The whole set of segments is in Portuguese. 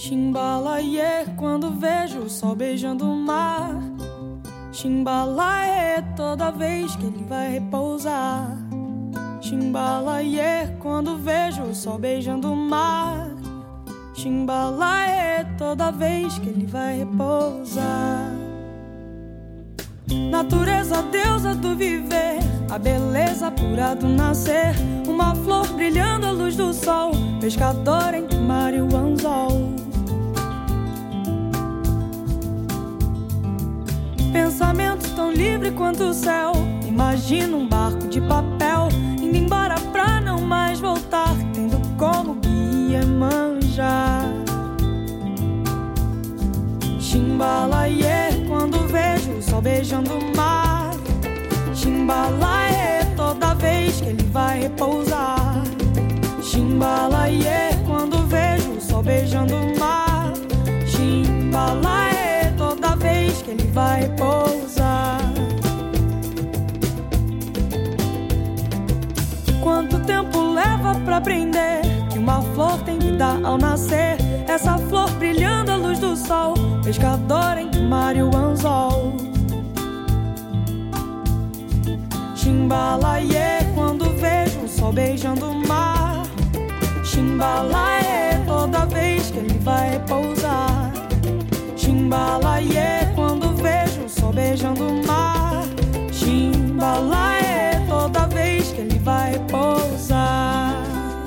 Chimbalaie, quando vejo o sol beijando o mar. Chimbalaie, toda vez que ele vai repousar. Chimbalaie, quando vejo o sol beijando o mar. Chimbalaie, toda vez que ele vai repousar. Natureza, deusa do viver, a beleza pura do nascer. Uma flor brilhando à luz do sol, pescador entre o mar e o anzol. Pensamento tão livre quanto o céu. Imagina um barco de papel indo embora pra não mais voltar, tendo como guia Iemanjá. Chimbalaie, quando vejo o sol beijando o mar. Chimbalaie, toda vez que ele vai repousar. Chimbalaie, quando vejo o sol beijando o mar. Chimbalaie, toda vez que ele vai repousar. Quanto tempo leva pra aprender que uma flor tem vida ao nascer? Essa flor brilhando à luz do sol, pescador entre o mar e o anzol. Chimbalaie, quando vejo o sol beijando o mar. Chimbalaie, toda vez que ele vai repousar. Chimbalaie, quando vejo o sol beijando o mar. Chimbalaie, toda vez que ele vai repousar.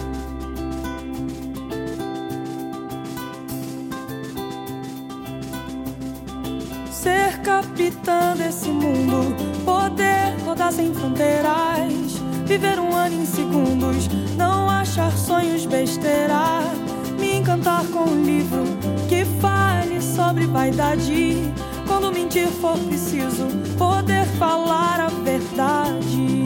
Ser capitã desse mundo, poder rodar sem fronteiras, viver um ano em segundos, não achar sonhos besteira, me encantar com um livro que fale sobre vaidade. Quando mentir for preciso, poder falar a verdade.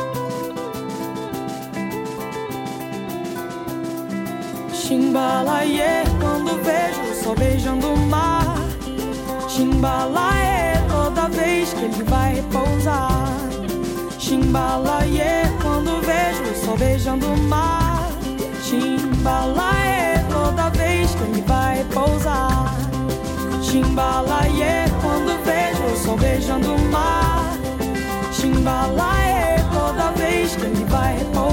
Chimbalaie, quando vejo o sol beijando o mar. Chimbalaie, toda vez que ele vai repousar. Chimbalaie, quando vejo o sol beijando o mar. Chimbalaie, toda vez que ele vai repousar. Chimbalaie, quando vejo o sol beijando o mar. Chimbalaie, toda vez que ele vai repousar.